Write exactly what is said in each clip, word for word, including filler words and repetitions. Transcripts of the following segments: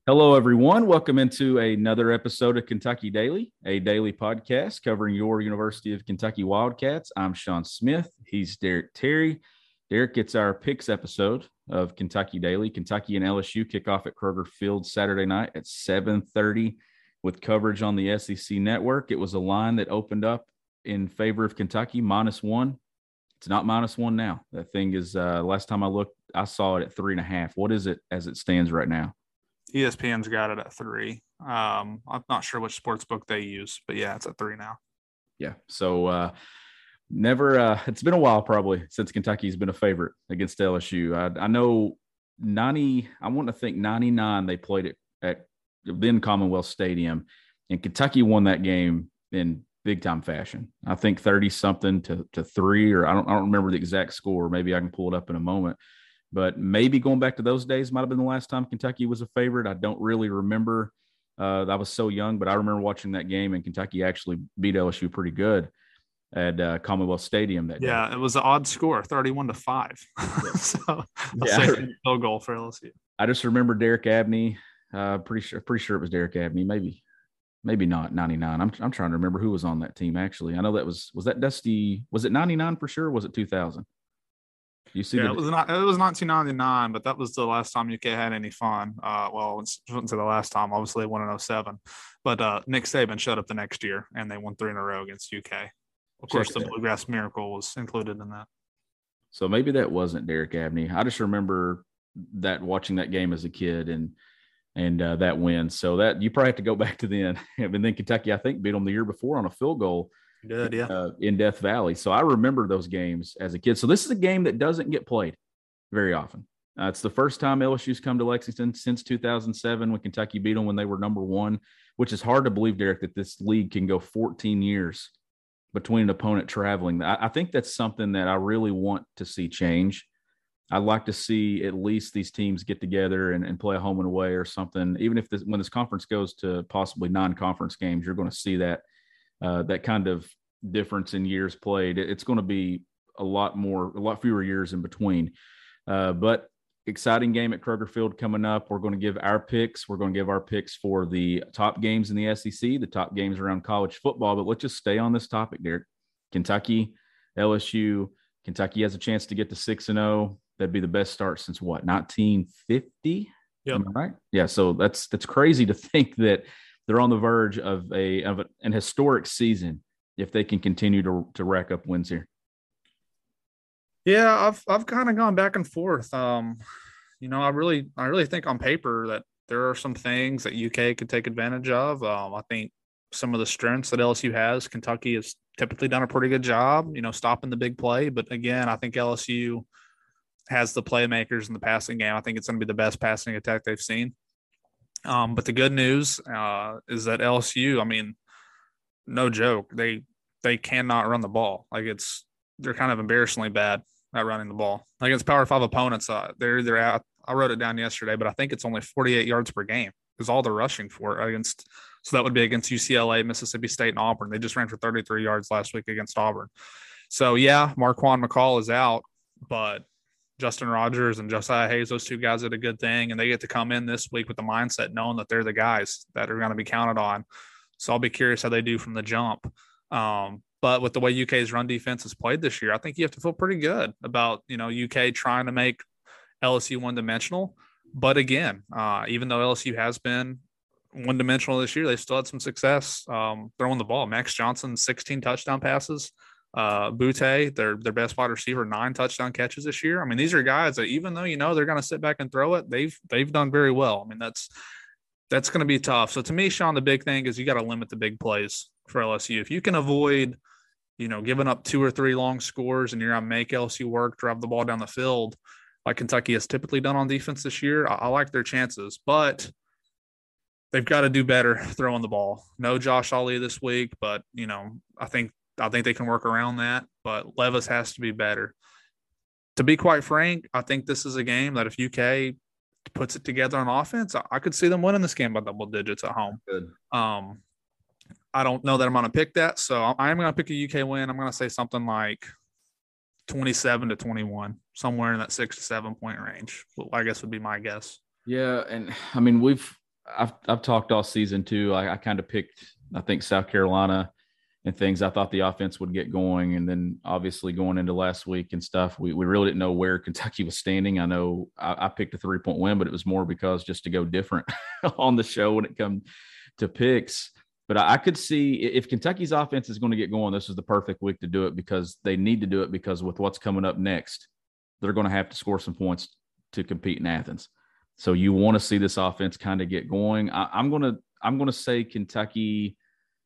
Hello, everyone. Welcome into another episode of Kentucky Daily, a daily podcast covering your University of Kentucky Wildcats. I'm Sean Smith. He's Derek Terry. Derek gets our picks episode of Kentucky Daily. Kentucky and L S U kick off at Kroger Field Saturday night at seven thirty with coverage on the S E C Network. It was a line that opened up in favor of Kentucky, minus one. It's not minus one now. That thing is, uh, last time I looked, I saw it at three and a half. What is it as it stands right now? E S P N's got it at three. Um, I'm not sure which sports book they use, but yeah, it's at three now. Yeah. So uh, never, uh, it's been a while probably since Kentucky's been a favorite against L S U. I, I know ninety, I want to think ninety-nine, they played it at then Commonwealth Stadium, and Kentucky won that game in big time fashion. I think thirty something to, to three, or I don't, I don't remember the exact score. Maybe I can pull it up in a moment. But maybe going back to those days might have been the last time Kentucky was a favorite. I don't really remember. Uh, I was so young, but I remember watching that game, and Kentucky actually beat L S U pretty good at uh, Commonwealth Stadium that day. Yeah, it was an odd score, thirty-one to five. so a yeah, second field goal for L S U. I just remember Derek Abney. Uh, pretty sure, pretty sure it was Derek Abney. Maybe, maybe not ninety-nine. I'm I'm trying to remember who was on that team. Actually, I know that was was that Dusty. Was it ninety-nine for sure? Or was it two thousand? You see, yeah, the, it was not. It was nineteen ninety-nine, but that was the last time U K had any fun. Uh, well, I shouldn't say the last time. Obviously, they won in oh seven, but uh, Nick Saban showed up the next year, and they won three in a row against U K. Of course, Check the that. Bluegrass Miracle was included in that. So maybe that wasn't Derek Abney. I just remember that watching that game as a kid and and uh, that win. So that you probably have to go back to then. And then Kentucky, I think, beat them the year before on a field goal. Good, yeah. Uh, in Death Valley. So I remember those games as a kid. So this is a game that doesn't get played very often. Uh, it's the first time L S U's come to Lexington since two thousand seven when Kentucky beat them when they were number one, which is hard to believe, Derek, that this league can go fourteen years between an opponent traveling. I, I think that's something that I really want to see change. I'd like to see at least these teams get together and, and play a home and away or something. Even if this, when this conference goes to possibly non-conference games, you're going to see that Uh, that kind of difference in years played. It's going to be a lot more, a lot fewer years in between. Uh, but exciting game at Kroger Field coming up. We're going to give our picks. We're going to give our picks for the top games in the S E C, the top games around college football. But let's just stay on this topic, Derek. Kentucky, L S U. Kentucky has a chance to get to six and oh. That'd be the best start since what, nineteen fifty? Yep. Am I right? Yeah. So that's that's crazy to think that they're on the verge of a of a, an historic season if they can continue to to rack up wins here. Yeah, I've I've kind of gone back and forth. Um, you know, I really I really think on paper that there are some things that U K could take advantage of. Um, I think some of the strengths that L S U has, Kentucky has typically done a pretty good job, you know, stopping the big play. But again, I think L S U has the playmakers in the passing game. I think it's going to be the best passing attack they've seen. Um, but the good news uh, is that L S U, I mean, no joke, they they cannot run the ball. Like it's they're kind of embarrassingly bad at running the ball against Power Five opponents. Uh, they're they're out. I wrote it down yesterday, but I think it's only forty-eight yards per game is all they're rushing for against. So that would be against U C L A, Mississippi State, and Auburn. They just ran for thirty-three yards last week against Auburn. So yeah, Marquand McCall is out, but Justin Rogers and Josiah Hayes, those two guys did a good thing, and they get to come in this week with the mindset knowing that they're the guys that are going to be counted on. So I'll be curious how they do from the jump. Um, but with the way U K's run defense has played this year, I think you have to feel pretty good about, you know, U K trying to make L S U one-dimensional. But again, uh, even though L S U has been one-dimensional this year, they still had some success um, throwing the ball. Max Johnson, sixteen touchdown passes. Uh, Butte, their their best wide receiver, nine touchdown catches this year. I mean, these are guys that even though you know they're going to sit back and throw it, they've they've done very well. I mean, that's that's going to be tough. So to me, Sean, the big thing is you got to limit the big plays for L S U. If you can avoid, you know, giving up two or three long scores and you're going to make L S U work, drive the ball down the field, like Kentucky has typically done on defense this year, I, I like their chances. But they've got to do better throwing the ball. No Josh Ali this week, but you know, I think. I think they can work around that, but Levis has to be better. To be quite frank, I think this is a game that if U K puts it together on offense, I could see them winning this game by double digits at home. Good. Um, I don't know that I'm going to pick that, so I'm going to pick a U K win. I'm going to say something like twenty-seven to twenty-one, somewhere in that six to seven point range. Well, I guess would be my guess. Yeah, and I mean we've I've I've talked all season too. I, I kind of picked, I think, South Carolina and things. I thought the offense would get going, and then obviously going into last week and stuff, we we really didn't know where Kentucky was standing. I know I, I picked a three point win, but it was more because just to go different on the show when it comes to picks. But I, I could see if Kentucky's offense is going to get going, this is the perfect week to do it because they need to do it because with what's coming up next, they're going to have to score some points to compete in Athens. So you want to see this offense kind of get going. I, I'm going to I'm going to say Kentucky.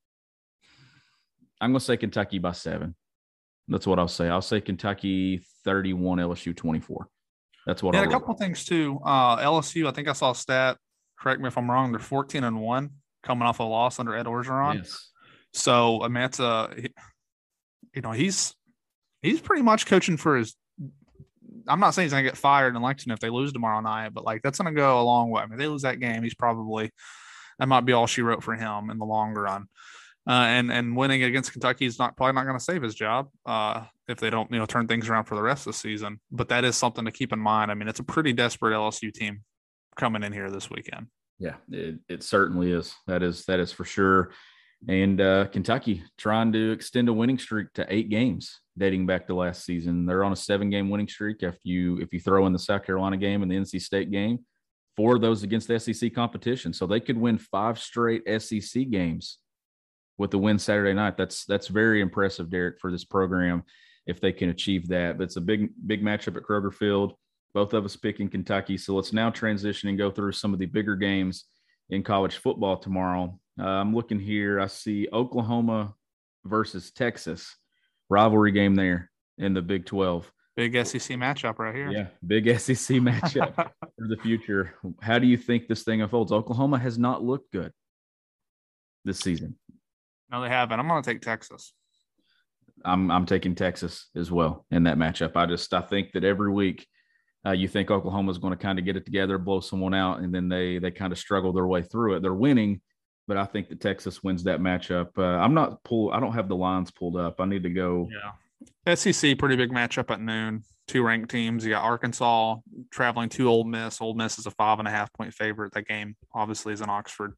I'm going to say Kentucky by seven. That's what I'll say. I'll say Kentucky thirty-one, L S U twenty-four. That's what. Yeah, I'll a couple of things too. Uh, L S U, I think I saw a stat. Correct me if I'm wrong. They're fourteen and one coming off a loss under Ed Orgeron. Yes. So I mean, it's a, you know, he's he's pretty much coaching for his. I'm not saying he's gonna get fired in Lexington if they lose tomorrow night, but like that's gonna go a long way. I mean, if they lose that game, he's probably that might be all she wrote for him in the long run. Uh, and and winning against Kentucky is not probably not going to save his job uh, if they don't you know turn things around for the rest of the season. But that is something to keep in mind. I mean, it's a pretty desperate L S U team coming in here this weekend. Yeah, it, it certainly is. That is that is for sure. And uh, Kentucky trying to extend a winning streak to eight games dating back to last season. They're on a seven-game winning streak. If you if you throw in the South Carolina game and the N C State game, four of those against the S E C competition, so they could win five straight S E C games with the win Saturday night. That's that's very impressive, Derek, for this program if they can achieve that. But it's a big, big matchup at Kroger Field. Both of us picking Kentucky. So let's now transition and go through some of the bigger games in college football tomorrow. Uh, I'm looking here. I see Oklahoma versus Texas. Rivalry game there in the Big twelve. Big S E C matchup right here. Yeah, big S E C matchup for the future. How do you think this thing unfolds? Oklahoma has not looked good this season. No, they haven't. I'm going to take Texas. I'm I'm taking Texas as well in that matchup. I just I think that every week uh, you think Oklahoma's going to kind of get it together, blow someone out, and then they they kind of struggle their way through it. They're winning, but I think that Texas wins that matchup. Uh, I'm not pull. I don't have the lines pulled up. I need to go. Yeah, S E C pretty big matchup at noon. Two ranked teams. You got Arkansas traveling to Ole Miss. Ole Miss is a five and a half point favorite. That game obviously is in Oxford.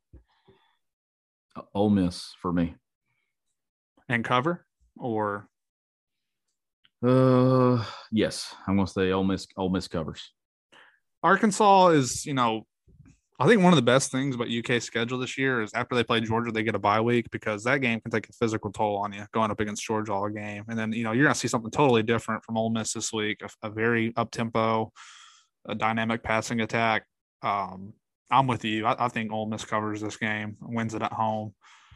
Ole Miss for me. And cover or uh yes, I'm gonna say Ole Miss. Ole Miss covers. Arkansas is, you know, I think one of the best things about U K's schedule this year is after they play Georgia, they get a bye week because that game can take a physical toll on you going up against Georgia all game. And then, you know, you're gonna see something totally different from Ole Miss this week, a, a very up tempo, a dynamic passing attack. Um, I'm with you. I, I think Ole Miss covers this game, wins it at home.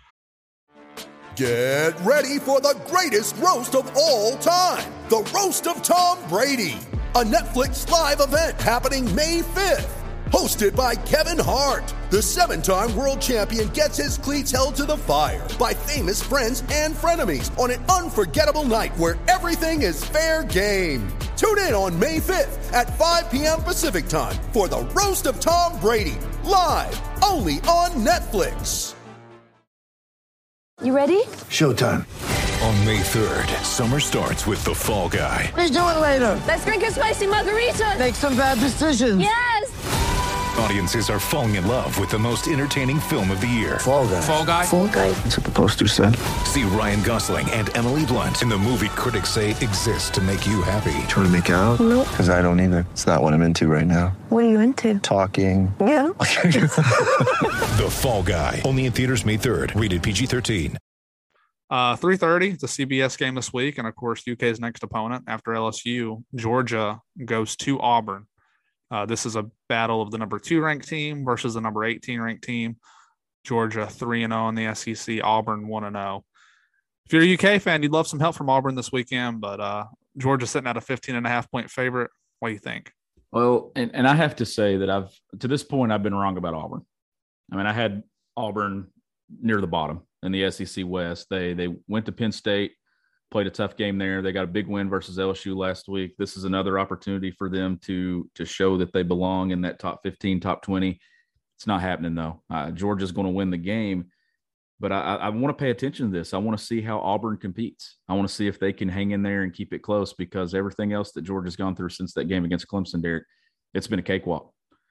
Get ready for the greatest roast of all time, the Roast of Tom Brady, a Netflix live event happening May fifth. Hosted by Kevin Hart, the seven-time world champion gets his cleats held to the fire by famous friends and frenemies on an unforgettable night where everything is fair game. Tune in on May fifth at five p.m. Pacific time for the Roast of Tom Brady, live only on Netflix. You ready? Showtime. On May third, summer starts with The Fall Guy. Let's do it later. Let's drink a spicy margarita. Make some bad decisions. Yes. Audiences are falling in love with the most entertaining film of the year. Fall Guy. Fall Guy. Fall guy. That's what the poster said. See Ryan Gosling and Emily Blunt in the movie critics say exists to make you happy. Trying to make it out? Nope. Because I don't either. It's not what I'm into right now. What are you into? Talking. Yeah. The Fall Guy. Only in theaters May third. Rated P G thirteen. Uh, three thirty, it's a C B S game this week. And, of course, U K's next opponent after L S U, Georgia, goes to Auburn. Uh, this is a battle of the number two ranked team versus the number eighteen ranked team. Georgia three and oh in the S E C, Auburn one and oh. If you're a U K fan, you'd love some help from Auburn this weekend, but uh, Georgia sitting at a fifteen and a half point favorite. What do you think? Well, and, and I have to say that I've, to this point, I've been wrong about Auburn. I mean, I had Auburn near the bottom in the S E C West. They they went to Penn State, played a tough game there. They got a big win versus L S U last week. This is another opportunity for them to to show that they belong in that top fifteen, top twenty. It's not happening, though. Uh, Georgia's going to win the game, but I, I want to pay attention to this. I want to see how Auburn competes. I want to see if they can hang in there and keep it close because everything else that Georgia's gone through since that game against Clemson, Derek, it's been a cakewalk.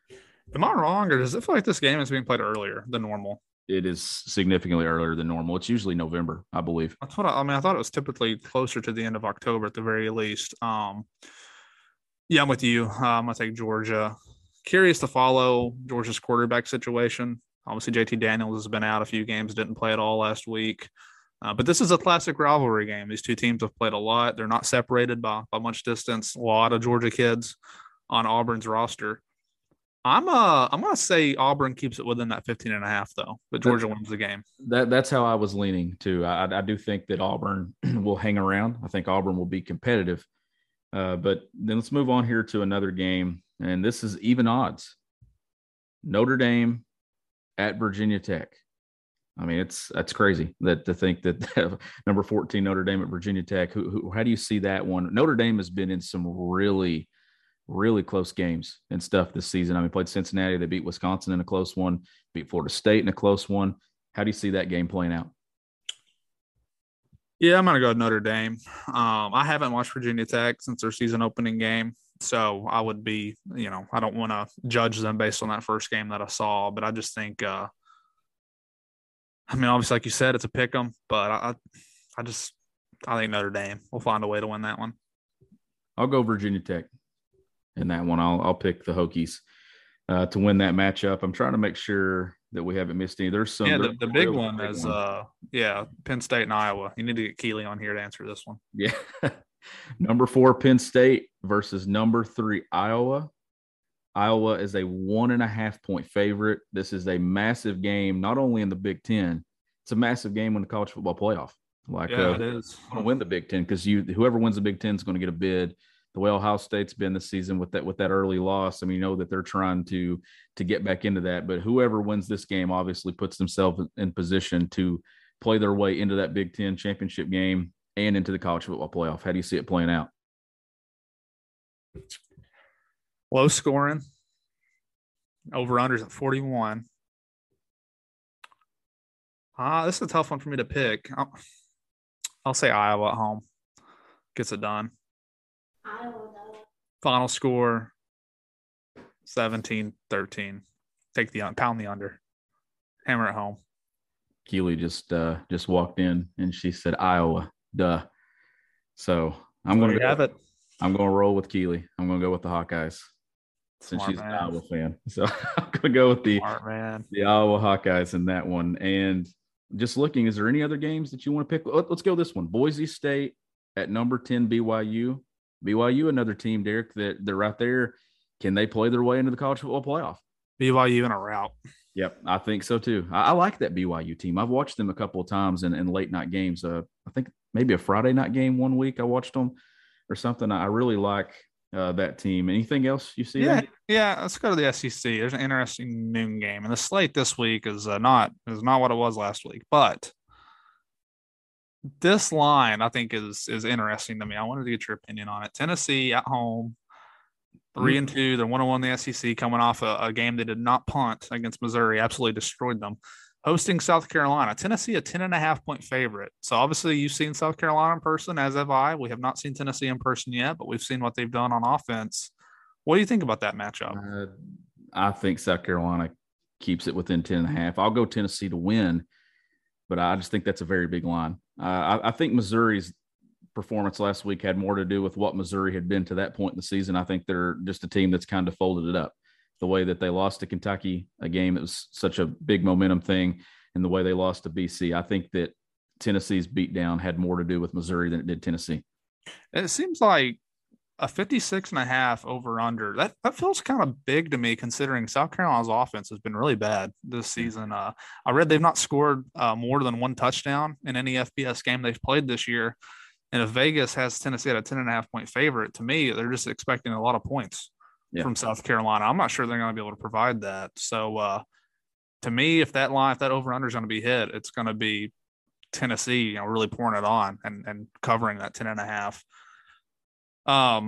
Am I wrong, or does it feel like this game is being played earlier than normal? It is significantly earlier than normal. It's usually November, I believe. That's what I, I mean. I thought it was typically closer to the end of October at the very least. Um, yeah, I'm with you. Uh, I'm gonna take Georgia. Curious to follow Georgia's quarterback situation. Obviously, J T Daniels has been out a few games, didn't play at all last week. Uh, but this is a classic rivalry game. These two teams have played a lot. They're not separated by, by much distance. A lot of Georgia kids on Auburn's roster. I'm uh I'm gonna say Auburn keeps it within that fifteen and a half though, but Georgia wins the game. That that's how I was leaning too. I, I do think that Auburn will hang around. I think Auburn will be competitive. Uh, but then let's move on here to another game, and this is even odds. Notre Dame at Virginia Tech. I mean, it's that's crazy that to think that number fourteen Notre Dame at Virginia Tech. Who, who how do you see that one? Notre Dame has been in some really really close games and stuff this season. I mean, played Cincinnati. They beat Wisconsin in a close one, beat Florida State in a close one. How do you see that game playing out? Yeah, I'm going to go with Notre Dame. Um, I haven't watched Virginia Tech since their season opening game. So I would be, you know, I don't want to judge them based on that first game that I saw, but I just think, uh, I mean, obviously, like you said, it's a pick 'em, but I, I just, I think Notre Dame will find a way to win that one. I'll go Virginia Tech. In that one, I'll I'll pick the Hokies uh, to win that matchup. I'm trying to make sure that we haven't missed any. There's some. Yeah, the, the big one big is one. uh yeah, Penn State and Iowa. You need to get Keeley on here to answer this one. Yeah, number four Penn State versus number three Iowa. Iowa is a one and a half point favorite. This is a massive game, not only in the Big Ten. It's a massive game in the college football playoff. Like, yeah, uh, it is. Going to win the Big Ten because you whoever wins the Big Ten is going to get a bid. The way Ohio State's been this season with that with that early loss, I mean, you know that they're trying to to get back into that. But whoever wins this game obviously puts themselves in position to play their way into that Big Ten championship game and into the college football playoff. How do you see it playing out? Low scoring. Over unders at forty-one. Ah, uh, this is a tough one for me to pick. I'll, I'll say Iowa at home gets it done. Final score seventeen thirteen. Take the pound the under. Hammer at home. Keely just uh, just walked in and she said Iowa. Duh. So I'm going to have it. I'm going to roll with Keely. I'm going to go with the Hawkeyes since Smart she's man. an Iowa fan. So I'm going to go with the Smart man. the Iowa Hawkeyes in that one. And just looking, is there any other games that you want to pick? Let's go this one. Boise State at number ten B Y U. B Y U, another team, Derek, that they're right there. Can they play their way into the college football playoff? B Y U in a route. Yep, I think so too. I, I like that B Y U team. I've watched them a couple of times in, in late night games. Uh, I think maybe a Friday night game one week I watched them or something. I really like uh, that team. Anything else you see? Yeah, there? yeah. Let's go to the S E C. There's an interesting noon game, and the slate this week is uh, not is not what it was last week, but this line I think is is interesting to me. I wanted to get your opinion on it. Tennessee at home, three and two. They're one and one in the S E C, coming off a, a game they did not punt against Missouri, absolutely destroyed them. Hosting South Carolina. Tennessee a ten and a half point favorite. So obviously you've seen South Carolina in person, as have I. We have not seen Tennessee in person yet, but we've seen what they've done on offense. What do you think about that matchup? Uh, I think South Carolina keeps it within ten and a half. I'll go Tennessee to win, but I just think that's a very big line. Uh, I, I think Missouri's performance last week had more to do with what Missouri had been to that point in the season. I think they're just a team that's kind of folded it up. The way that they lost to Kentucky, a game that was such a big momentum thing, and the way they lost to B C, I think that Tennessee's beatdown had more to do with Missouri than it did Tennessee. It seems like a fifty-six and a half over under. That that feels kind of big to me, considering South Carolina's offense has been really bad this season. Uh, I read they've not scored uh, more than one touchdown in any F B S game they've played this year. And if Vegas has Tennessee at a ten and a half point favorite, to me, they're just expecting a lot of points yeah. from South Carolina. I'm not sure they're going to be able to provide that. So uh, to me, if that line, if that over under is going to be hit, it's going to be Tennessee, you know, really pouring it on and, and covering that ten and a half. Um,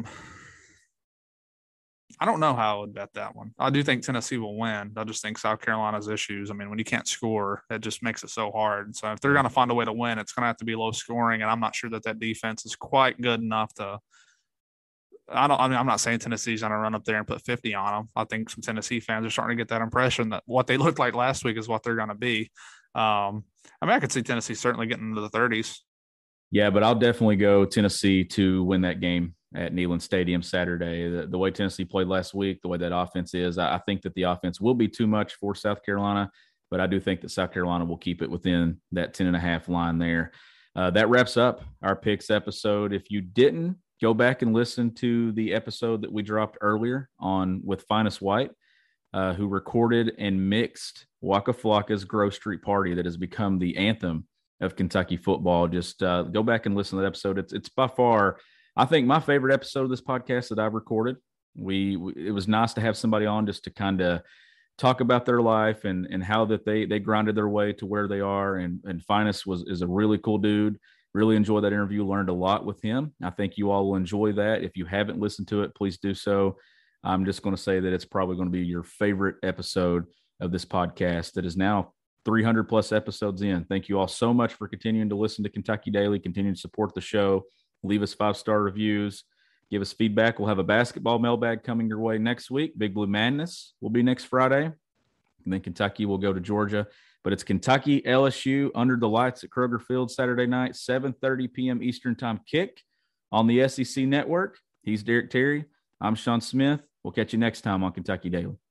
I don't know how I would bet that one. I do think Tennessee will win. I just think South Carolina's issues. I mean, when you can't score, it just makes it so hard. So if they're going to find a way to win, it's going to have to be low scoring. And I'm not sure that that defense is quite good enough to I don't. I mean, I'm not saying Tennessee's going to run up there and put fifty on them. I think some Tennessee fans are starting to get that impression that what they looked like last week is what they're going to be. Um, I mean, I could see Tennessee certainly getting into the thirties. Yeah, but I'll definitely go Tennessee to win that game at Neyland Stadium Saturday. The, the way Tennessee played last week, the way that offense is, I, I think that the offense will be too much for South Carolina, but I do think that South Carolina will keep it within that ten and a half line there. Uh, that wraps up our picks episode. If you didn't, go back and listen to the episode that we dropped earlier on with Finest White, uh, who recorded and mixed Waka Flocka's Grove Street Party that has become the anthem of Kentucky football. Just uh, go back and listen to that episode. It's it's by far, I think, my favorite episode of this podcast that I've recorded. We, we it was nice to have somebody on just to kind of talk about their life and and how that they they grinded their way to where they are. And and Finest was is a really cool dude. Really enjoyed that interview, learned a lot with him. I think you all will enjoy that. If you haven't listened to it, please do so. I'm just going to say that it's probably going to be your favorite episode of this podcast that is now three hundred plus episodes in. Thank you all so much for continuing to listen to Kentucky Daily, continue to support the show, leave us five-star reviews, give us feedback. We'll have a basketball mailbag coming your way next week. Big Blue Madness will be next Friday. And then Kentucky will go to Georgia. But it's Kentucky L S U under the lights at Kroger Field Saturday night, seven thirty p.m. Eastern Time kick on the S E C Network. He's Derek Terry. I'm Sean Smith. We'll catch you next time on Kentucky Daily.